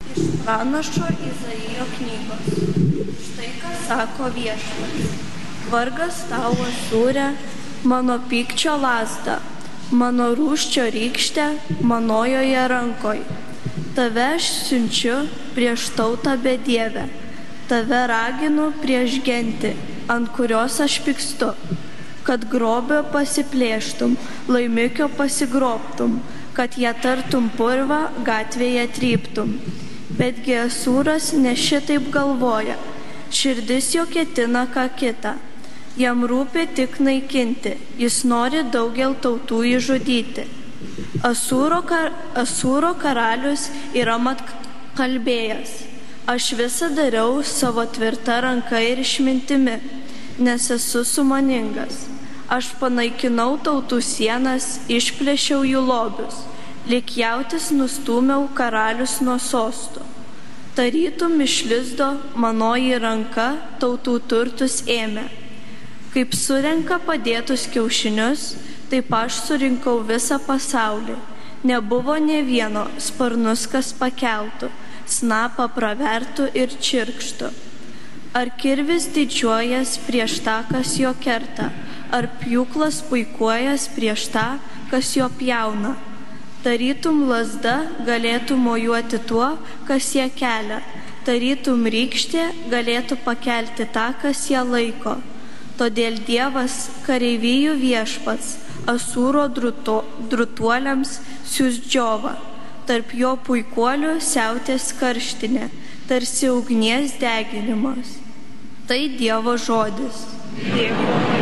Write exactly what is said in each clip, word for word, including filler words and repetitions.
Pranašo Izaijo knygos. Štai ką sako Viešpats. Vargas tau, Asūre, mano pykčio lazda, mano rūsčio rykštė manojoje rankoj. Tave aš siunčiu prieš tautą bedievę, tave raginu prieš gentį, ant kurios aš pykstu, kad grobio pasiplėštum, laimikio pasigrobtum, kad ją tartum purvą gatvėje tryptum. Betgi Asūras ne šitaip galvoja, širdis jo ketina ką kita. Jam rūpi tik naikinti, jis nori daugel tautų įžudyti. Asūro, kar, Asūro karalius yra mat kalbėjęs. Aš visą dariau savo tvirta ranka ir išmintimi, nes esu sumaningas. Aš panaikinau tautų sienas, išplėšiau jų lobius, lyg jautis nustūmiau karalius nuo sostų. Tarytum iš lizdo manoji ranka tautų turtus ėmė. Kaip surenka padėtus kiaušinius, taip aš surinkau visą pasaulį. Nebuvo nė vieno sparnus, kas pakeltų, snapą pravertų ir čirkštų. Ar kirvis didžiuojas prieš tą, kas jo kerta, ar pjūklas puikuojas prieš tą, kas jo pjauna. Tarytum lazda galėtų mojuoti tuo, kas ją kelia, tarytum rykštė galėtų pakelti tą, kas ją laiko. Todėl Dievas, kareivijų Viešpats, Asūro druto, drutuoliams siųs džiovą. Tarp jo puikuolių siautės karštinė, tarsi ugnies deginimas. Tai Dievo žodis. Dėkui.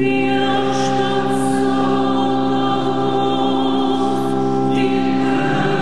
Viešpats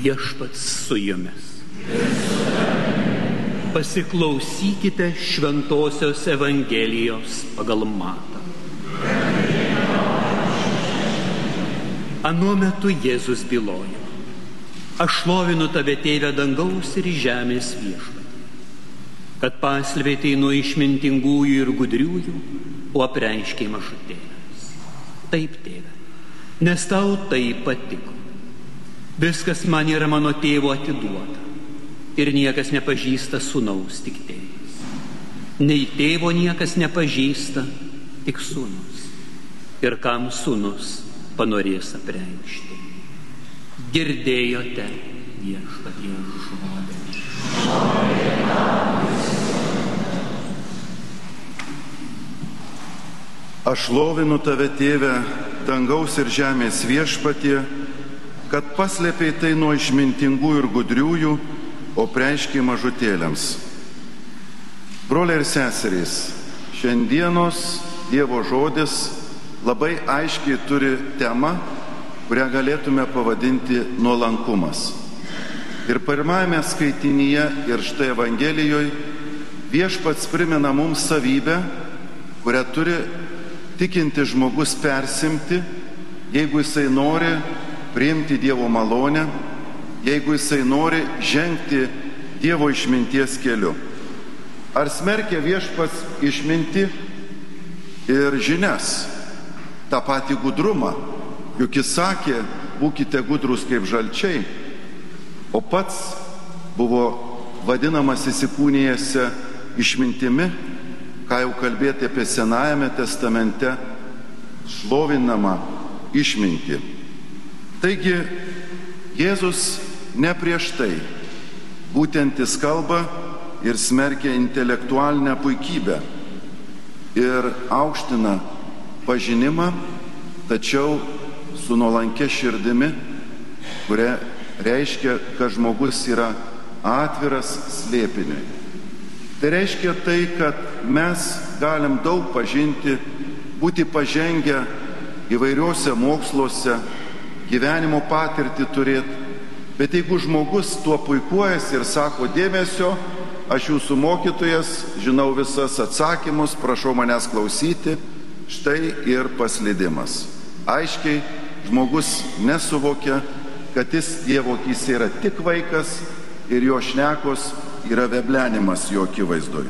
Viešpats su jumis. Pasiklausykite Šventosios Evangelijos pagal Matą. Anuo metu Jėzus bylojo: Aš šlovinu tave, Tėve, dangaus ir žemės Viešpatie, kad paslėpei nuo išmintingųjų ir gudriųjų, o apreiškei mažutėliams. Taip, Tėve, nes tau tai patiko. Viskas man yra mano tėvo atiduota, ir niekas nepažįsta sūnaus, tik tėvas. Nei tėvo niekas nepažįsta, tik sūnus, ir kam sūnus panorės apreikšti. Girdėjote Viešpaties žodį. Aš šlovinu tave, Tėve, dangaus ir žemės Viešpatie, kad paslėpei tai nuo išmintingų ir gudriųjų, o preiškei mažutėliams. Broliai ir seserys, šiandienos Dievo žodis labai aiškiai turi temą, kurią galėtume pavadinti nuolankumas. Ir pirmajame skaitinyje ir štai Evangelijoje Viešpats primena mums savybę, kurią turi tikinti žmogus persimti, jeigu jisai nori priimti Dievo malonę, jeigu jisai nori žengti Dievo išminties keliu. Ar smerkia Viešpats išmintį ir žinias, tą patį gudrumą? Juk jis sakė, būkite gudrus kaip žalčiai, o pats buvo vadinamas įsikūnijęs išmintimi, ką jau kalbėti apie Senajame testamente, šlovinamą išmintį. Taigi, Jėzus ne prieš tai, būtent jis kalba ir smerkia intelektualinę puikybę ir aukština pažinimą, tačiau su nuolankia širdimi, kuria reiškia, kad žmogus yra atviras slėpiniui. Tai reiškia tai, kad mes galim daug pažinti, būti pažengę įvairiuose moksluose, gyvenimo patirtį turėti, bet jeigu žmogus tuo puikuojasi ir sako: dėmesio, aš jūsų mokytojas, žinau visas atsakymus, prašau manęs klausyti, štai ir paslydimas. Aiškiai žmogus nesuvokia, kad jis Dievo akyse yra tik vaikas ir jo šnekos yra veblenimas jo akivaizdoje.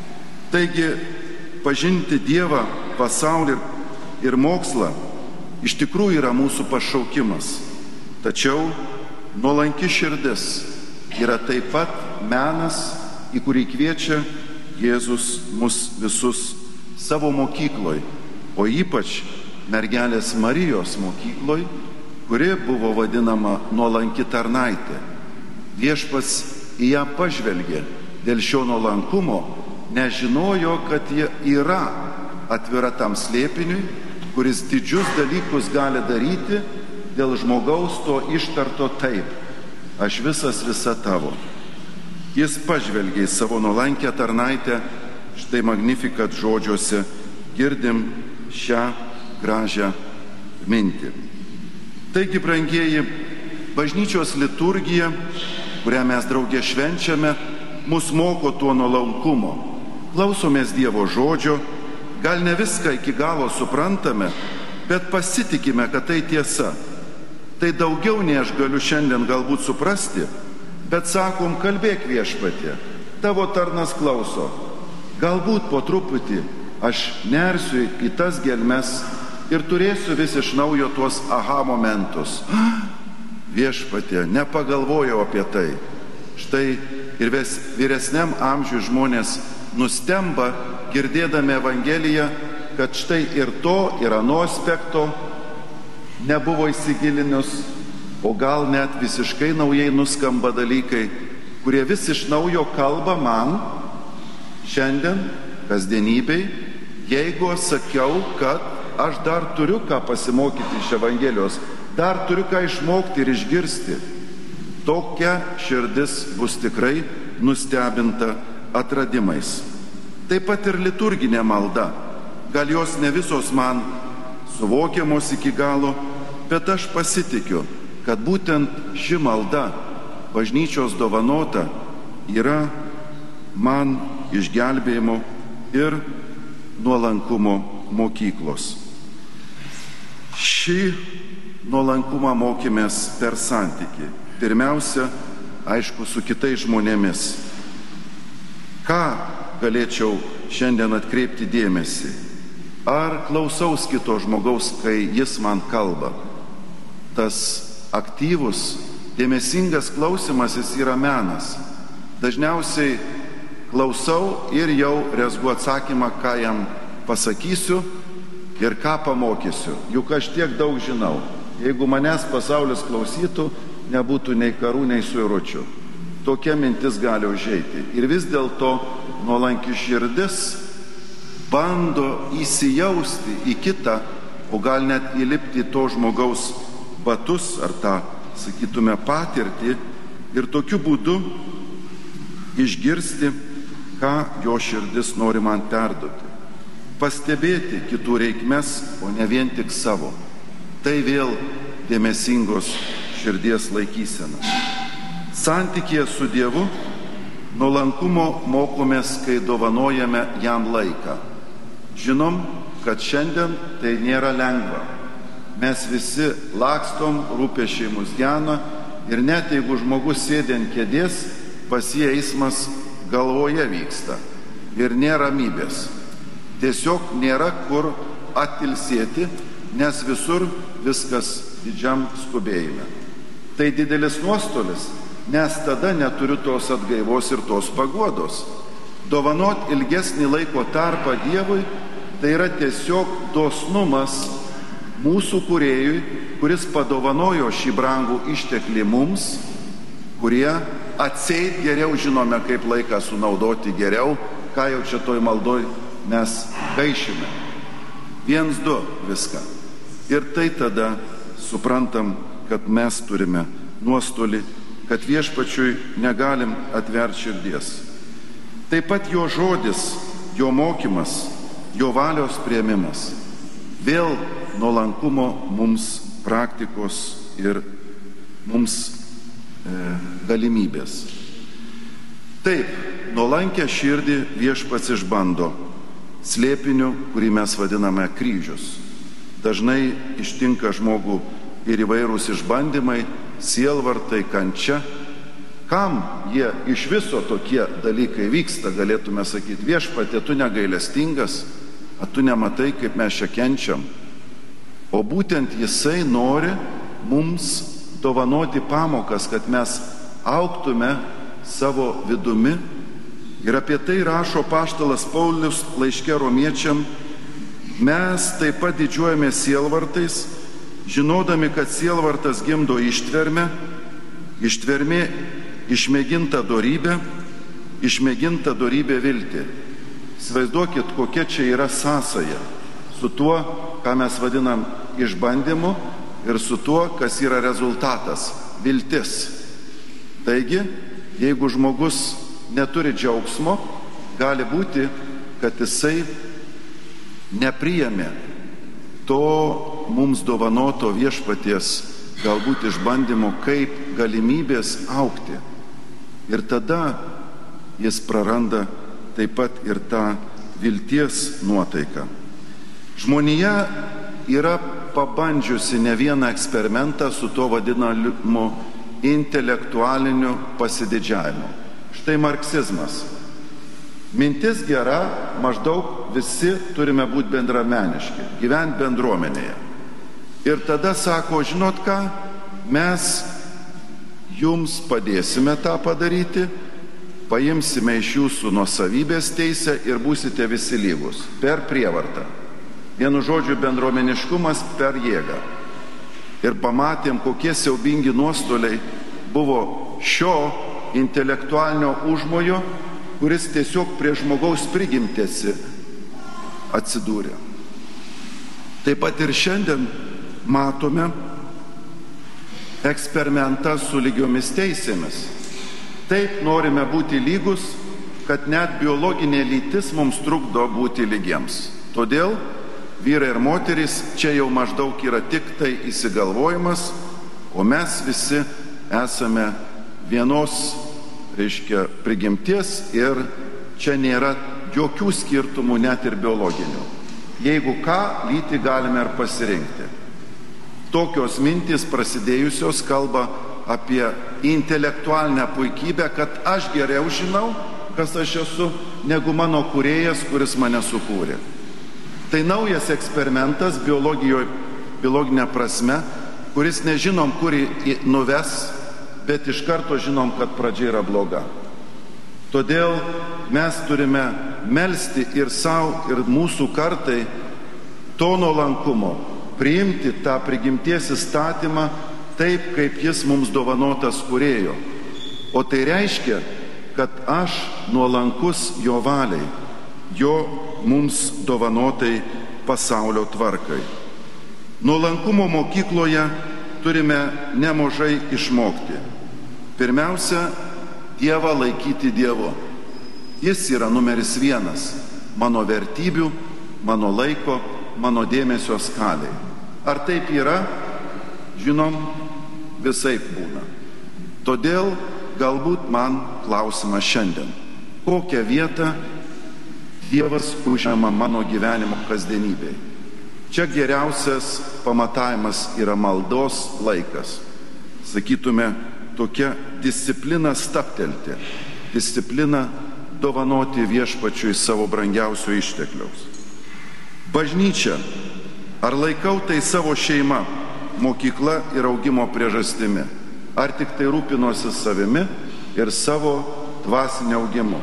Taigi, pažinti Dievą, pasaulį ir mokslą iš tikrųjų yra mūsų pašaukimas. Tačiau nuolanki širdis yra taip pat menas, į kurį kviečia Jėzus mus visus savo mokykloj, o ypač mergelės Marijos mokykloj, kuri buvo vadinama nuolanki tarnaitė. Viešpats į ją pažvelgė dėl šio nuolankumo, nežinojo, kad ji yra atvira tam slėpiniui, kuris didžius dalykus gali daryti dėl žmogaus to ištarto taip: aš visas visa tavo. Jis pažvelgė į savo nuolankę tarnaitę, štai Magnificat žodžiuose girdim šią gražią mintį. Taigi, brangieji, bažnyčios liturgija, kurią mes draugė švenčiame, mus moko tuo nuolankumo. Klausomės Dievo žodžio, gal ne viską iki galo suprantame, bet pasitikime, kad tai tiesa. Tai daugiau nei aš galiu šiandien galbūt suprasti, bet sakom: kalbėk, Viešpatie, tavo tarnas klauso. Galbūt po truputį aš nersiu į tas gelmes ir turėsiu vis iš naujo tuos aha momentus. Viešpatie, nepagalvojau apie tai. Štai ir vyresniam amžiui žmonės nustemba, girdėdami Evangeliją, kad štai ir to, ir ano aspekto nebuvo įsigilinus, o gal net visiškai naujai nuskamba dalykai, kurie vis iš naujo kalba man šiandien, kasdienybei, jeigu sakiau, kad aš dar turiu ką pasimokyti iš Evangelijos, dar turiu ką išmokti ir išgirsti. Tokia širdis bus tikrai nustebinta atradimais. Taip pat ir liturginė malda. Gal jos ne visos man suvokiamos iki galo, bet aš pasitikiu, kad būtent ši malda, bažnyčios dovanota, yra man išgelbėjimo ir nuolankumo mokyklos. Šį nuolankumą mokėmės per santykį. Pirmiausia, aišku, su kitais žmonėmis. Ką galėčiau šiandien atkreipti dėmesį? Ar klausaus kito žmogaus, kai jis man kalba? Tas aktyvus, dėmesingas klausimasis yra menas. Dažniausiai klausau ir jau rezgu atsakymą, ką jam pasakysiu ir ką pamokysiu. Juk aš tiek daug žinau. Jeigu manęs pasaulis klausytų, nebūtų nei karų, nei suiručių. Tokia mintis gali užeiti. Ir vis dėlto nuolanki širdis bando įsijausti į kitą, o gal net įlipti į to žmogaus batus ar tą, sakytume, patirtį ir tokiu būdu išgirsti, ką jo širdis nori man perduoti. Pastebėti kitų reikmes, o ne vien tik savo. Tai vėl dėmesingos širdies laikysena. Santykėje su Dievu nuolankumo mokomės, kai dovanojame jam laiką. Žinom, kad šiandien tai nėra lengva. Mes visi lakstom, rūpesčiai mus gena ir net jeigu žmogus sėdi ant kėdės, pas jį eismas galvoje vyksta ir nėra ramybės. Tiesiog nėra kur atilsėti, nes visur viskas didžiam skubėjime. Tai didelis nuostolis, nes tada neturiu tos atgaivos ir tos paguodos. Dovanot ilgesnį laiko tarpą Dievui, tai yra tiesiog dosnumas mūsų kūrėjui, kuris padovanojo šį brangų išteklį mums, kurie atseit geriau žinome, kaip laiką sunaudoti geriau, ką jau čia toj maldoj mes gaišime. Viens, du viską. Ir tai tada suprantam, kad mes turime nuostolį, kad viešpačiui negalim atverti širdies. Taip pat jo žodis, jo mokymas, jo valios priėmimas. Vėl nuolankumo mums praktikos ir mums e, galimybės. Taip, nuolankę širdį viešpats išbando slėpiniu, kurį mes vadiname kryžius. Dažnai ištinka žmogų ir įvairūs išbandymai, sielvartai, kančia. Kam jie iš viso tokie dalykai vyksta, galėtume sakyti, viešpatie, tu negailestingas, a tu nematai, kaip mes čia kenčiam. O būtent jisai nori mums dovanoti pamokas, kad mes augtume savo vidumi. Ir apie tai rašo apaštalas Paulius laiške Romiečiam: mes taip pat didžiuojamės sielvartais, žinodami, kad sielvartas gimdo ištvermę, ištvermė išmėginta dorybė, išmėginta dorybė viltį. Įsivaizduokit, kokia čia yra sąsaja su tuo, ką mes vadinam išbandymu, ir su tuo, kas yra rezultatas - viltis. Taigi, jeigu žmogus neturi džiaugsmo, gali būti, kad jisai nepriėmė to mums dovanoto viešpaties galbūt išbandymo kaip galimybės augti. Ir tada jis praranda taip pat ir tą vilties nuotaiką. Žmonija yra pabandžiusi ne vieną eksperimentą su to vadinamu intelektualiniu pasididžiavimu. Štai marksizmas. Mintis gera, maždaug visi turime būti bendrameniški, gyventi bendruomenėje. Ir tada sako, žinot ką, mes jums padėsime tą padaryti, paimsime iš jūsų nuosavybės teisę ir būsite visi lygus per prievartą. Vienu žodžiu, bendruomeniškumas per jėgą. Ir pamatėm, kokie siaubingi nuostoliai buvo šio intelektualinio užmojo, kuris tiesiog prie žmogaus prigimtėsi atsidūrė. Taip pat ir šiandien matome eksperimentą su lygiomis teisėmis. Taip norime būti lygus, kad net biologinė lytis mums trukdo būti lygiems. Todėl vyrai ir moterys čia jau maždaug yra tik tai įsigalvojimas, o mes visi esame vienos, reiškia, prigimties ir čia nėra jokių skirtumų, net ir biologinių. Jeigu ką, lytį galime ir pasirinkti. Tokios mintys prasidėjusios kalba apie intelektualinę puikybę, kad aš geriau žinau, kas aš esu, negu mano kūrėjas, kuris mane sukūrė. Tai naujas eksperimentas biologijoje, biologinė prasme, kuris nežinom, kur nuves, bet iš karto žinom, kad pradžia yra bloga. Todėl mes turime melsti ir savo, ir mūsų kartai to nuolankumo, priimti tą prigimties įstatymą taip, kaip jis mums dovanotas kūrėjo. O tai reiškia, kad aš nuolankus jo valiai, jo mums dovanotai pasaulio tvarkai. Nuolankumo mokykloje turime nemažai išmokti. Pirmiausia, Dievą laikyti Dievu. Jis yra numeris vienas mano vertybių, mano laiko, mano dėmesio skaliai. Ar taip yra? Žinom, visaip būna. Todėl galbūt man klausimas šiandien. Kokią vietą Dievas užima mano gyvenimo kasdienybėje? Čia geriausias pamatavimas yra maldos laikas. Sakytume, tokia disciplina staptelti, disciplina dovanoti viešpačiui savo brangiausio ištekliaus. Bažnyčia, ar laikau tai savo šeima, mokykla ir augimo priežastimi, ar tik tai rūpinosi savimi ir savo dvasinio augimu.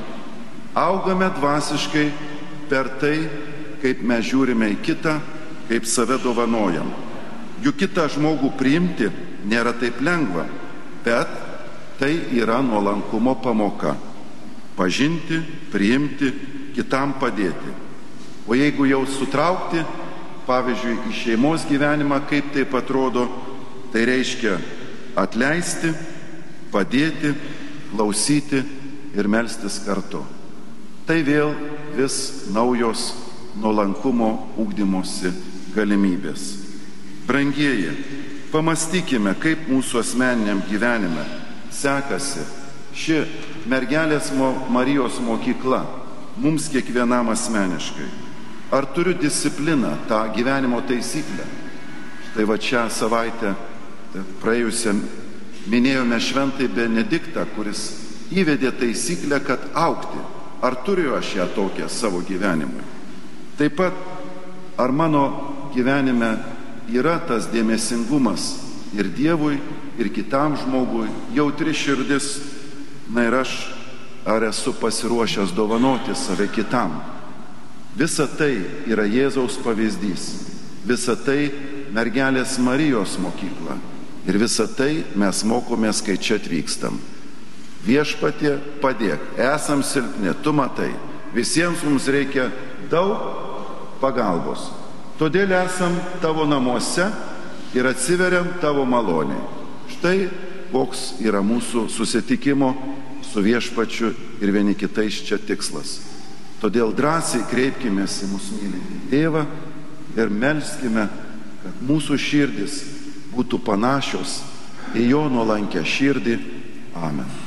Augame dvasiškai per tai, kaip mes žiūrime į kitą, kaip save dovanojam. Juk kitą žmogų priimti nėra taip lengva, bet tai yra nuolankumo pamoka. Pažinti, priimti, kitam padėti. O jeigu jau sutraukti, pavyzdžiui, į šeimos gyvenimą, kaip taip atrodo, tai reiškia atleisti, padėti, klausyti ir melstis kartu. Tai vėl vis naujos nuolankumo ugdymosi galimybės. Brangieji, pamastykime, kaip mūsų asmeniniam gyvenime sekasi ši mergelės Marijos mokykla mums kiekvienam asmeniškai. Ar turiu discipliną, tą gyvenimo taisyklę? Štai va čia savaitę praėjusią minėjome Šventąjį Benediktą, kuris įvedė taisyklę, kad augti. Ar turiu aš ją tokią savo gyvenimui? Taip pat, ar mano gyvenime yra tas dėmesingumas ir Dievui, ir kitam žmogui, jautri širdis, na ir aš, ar esu pasiruošęs dovanoti save kitam. Visa tai yra Jėzaus pavyzdys, visa tai mergelės Marijos mokykla ir visa tai mes mokomės, kai čia atvykstam. Viešpatie, padėk, esam silpni, tu matai, visiems mums reikia daug pagalbos. Todėl esam tavo namuose ir atsiveriam tavo maloniai. Štai koks yra mūsų susitikimo su viešpačiu ir vieni kitais čia tikslas. Todėl drąsiai kreipkimės į mūsų mylintį Tėvą ir melskime, kad mūsų širdis būtų panašios į jo nuolankę širdį. Amen.